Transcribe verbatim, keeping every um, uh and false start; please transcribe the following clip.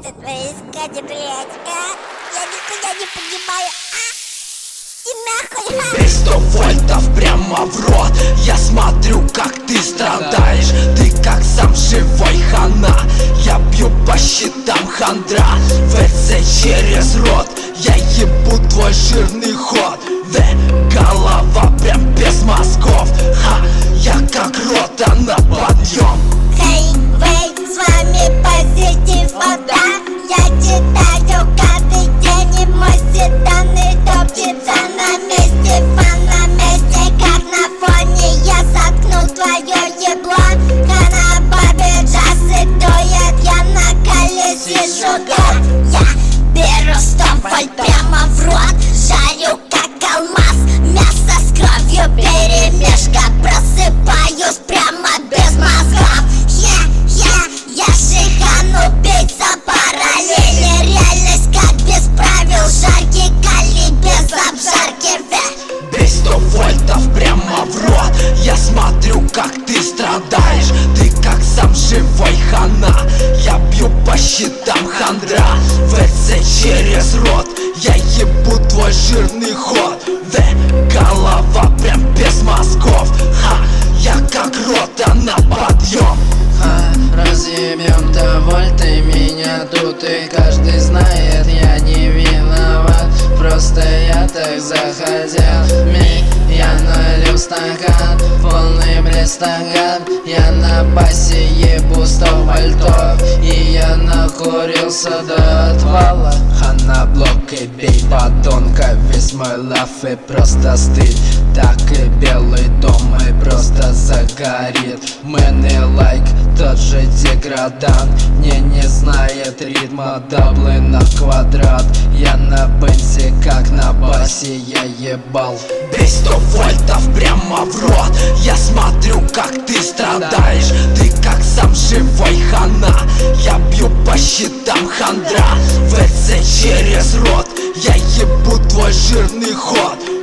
Это твои искать, блядь, а? Я никуда не понимаю, а? И нахуй, а? Бей сто вольтов прямо в рот. Я смотрю, как ты страдаешь. Ты как сам живой хана. Я бью по щитам хандра. ВЦ через рот. Я ебу твой жирный ход. В, голова прям без мозгов. Ха, я как рота на подъем. Хей, вей, с вами позитив, вода. Я читаю каждый день, и мой седанный топчется на месте. Фан на месте, как на фоне. Я заткну твое ебло. Хана бабе джаз и дует. Я на колесе жугат. Я беру сто вольт прямо в рот. Жарю как алмаз. Мясо с кровью перемешка. Просыпаюсь прямо без мозгов. Я, я, я шихану биться параллели. Реальность как без правил. Жаркий калий без обжарки. Бей сто вольтов прямо в рот. Я смотрю, как ты страдаешь. Ты как сам живой хана. Я бью по щитам хандра. ВЦ через рот. Я ебу твой жирный ход. В, голова прям без мозгов. Ха, я как рота на подъем. А, разъебем-то вольты, меня тут и каждый знает. Я не виноват, просто я так захотел. Ми, я налил стакан, полный блядь стакан. Я на басе ебу сто вольтов, и я накурился до отвала. Хана блок и бей подонка, весь мой лав и просто стыд. Так и белый дом и просто загорит. Мэн и лайк, тот же деградант. Не не знает ритма, даблы на квадрат. Я на бензе, как на басе, я ебал. Бей сто вольтов прямо в рот. Я смотрю, как ты страдаешь. Ты как сам живой хана. Я бью по щитам хандра. ВЦ через рот. Я ебу твой жирный ход.